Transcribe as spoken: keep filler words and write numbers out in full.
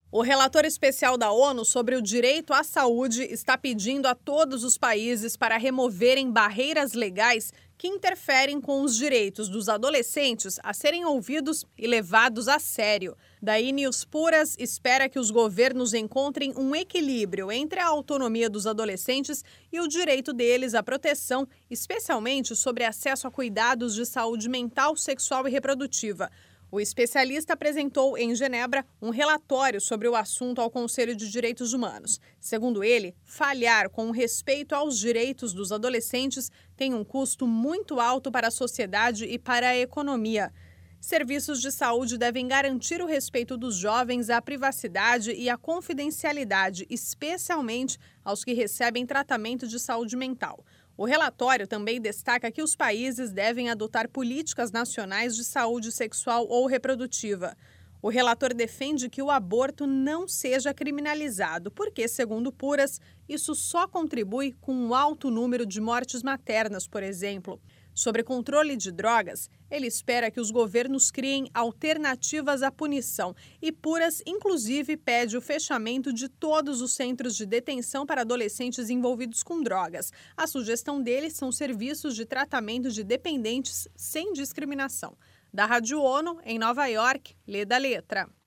O relator especial da ONU sobre o direito à saúde está pedindo a todos os países para removerem barreiras legais que interferem com os direitos dos adolescentes a serem ouvidos e levados a sério. Daí, News Puras espera que os governos encontrem um equilíbrio entre a autonomia dos adolescentes e o direito deles à proteção, especialmente sobre acesso a cuidados de saúde mental, sexual e reprodutiva. O especialista apresentou em Genebra um relatório sobre o assunto ao Conselho de Direitos Humanos. Segundo ele, falhar com o respeito aos direitos dos adolescentes tem um custo muito alto para a sociedade e para a economia. Serviços de saúde devem garantir o respeito dos jovens à privacidade e à confidencialidade, especialmente aos que recebem tratamento de saúde mental. O relatório também destaca que os países devem adotar políticas nacionais de saúde sexual ou reprodutiva. O relator defende que o aborto não seja criminalizado, porque, segundo Puras, isso só contribui com um alto número de mortes maternas, por exemplo. Sobre controle de drogas, ele espera que os governos criem alternativas à punição e Puras, inclusive, pede o fechamento de todos os centros de detenção para adolescentes envolvidos com drogas. A sugestão dele são serviços de tratamento de dependentes sem discriminação. Da Rádio ONU, em Nova York, lê da letra.